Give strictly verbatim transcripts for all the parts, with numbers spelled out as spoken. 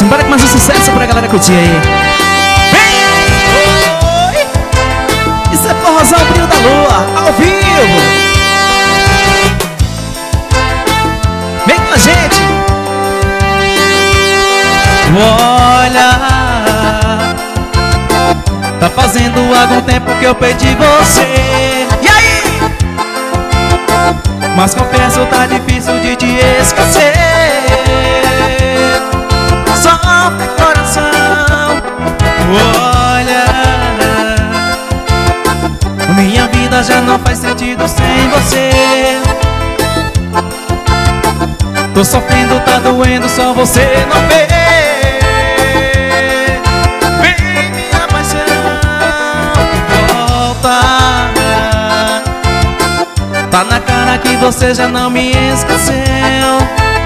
Bora com mais um sucesso pra galera curtir aí. Vem! Oi! Isso é forrozão, brilho da lua, ao vivo. Vem com a gente. Olha, tá fazendo algum tempo que eu perdi você. E aí? Mas confesso, tá difícil de te esquecer. Sofre coração. Olha, minha vida já não faz sentido sem você. Tô sofrendo, tá doendo, só você não vê. Vem, minha paixão, volta. Tá na cara que você já não me esqueceu.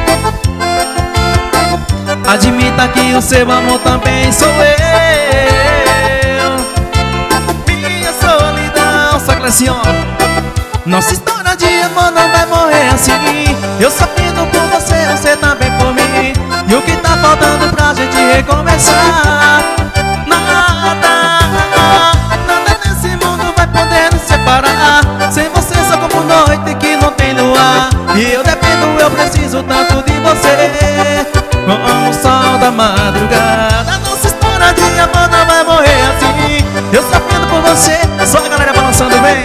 Admita que o seu amor também sou eu. Minha solidão, só que assim, ó, nossa história de amor não vai morrer assim. Eu sofrendo por você, você também por mim. E o que tá faltando pra gente recomeçar? Nada, nada nesse mundo vai poder nos separar. Sem você só como noite que não tem luar. E eu dependo, eu preciso tanto de você. Como o sol da madrugada, nossa história de amor não vai morrer assim. Eu sofrendo por você, só a galera balançando bem.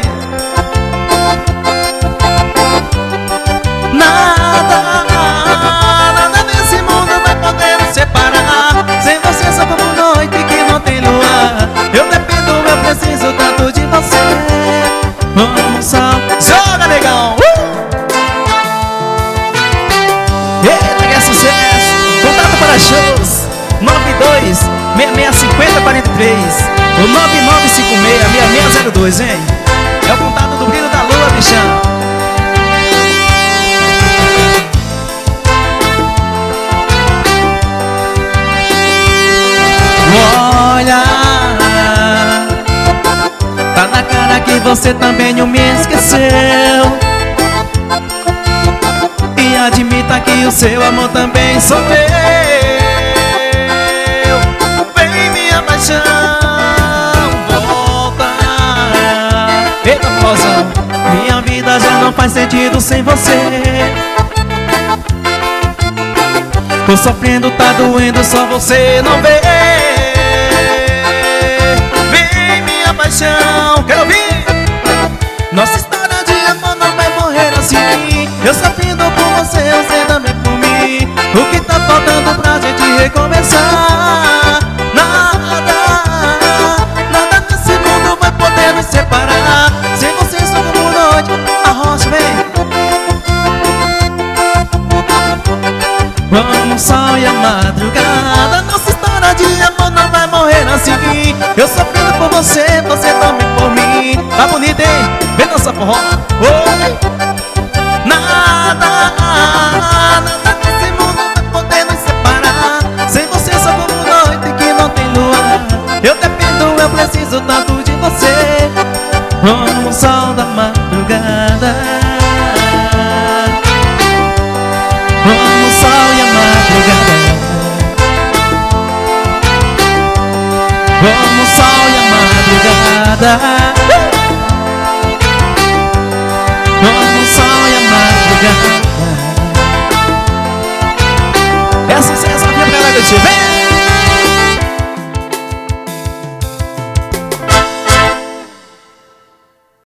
Nada, nada nesse mundo vai poder nos separar. Sem você só como noite que não tem luar. Eu dependo, eu preciso tanto de você. Como o sol, joga negão! uh! Eita, que é sucesso! Contato para shows nove dois seis seis cinco zero quatro três ou nove nove cinco seis seis seis zero dois, hein? É o contato do brilho da lua, bichão. Olha, tá na cara que você também não me esqueceu. E admita que o seu amor também sou eu. Vem, minha paixão, volta. Eita, mozão, minha vida já não faz sentido sem você. Tô sofrendo, tá doendo, só você não vê. Vem, minha paixão, quero ouvir. Nossa história de amor não vai morrer assim. Eu sofrendo por você, você também por mim. O que tá faltando pra gente recomeçar? Nada, nada nesse mundo vai poder nos separar. Sem você só como noite, a rocha vem. Como o sol e a madrugada, nossa história de amor não vai morrer assim. Eu sofrendo por você, você também por mim. Tá bonito, hein? Vem dançar forró. Oi! Nada, nada nesse mundo vai poder nos separar. Sem você só como noite que não tem luar. Eu dependo, eu preciso tanto de você. Como o sol da madrugada, como o sol e a madrugada, como o sol e a madrugada, como o sol e a madrugada. É sucesso aqui pra ela, vem!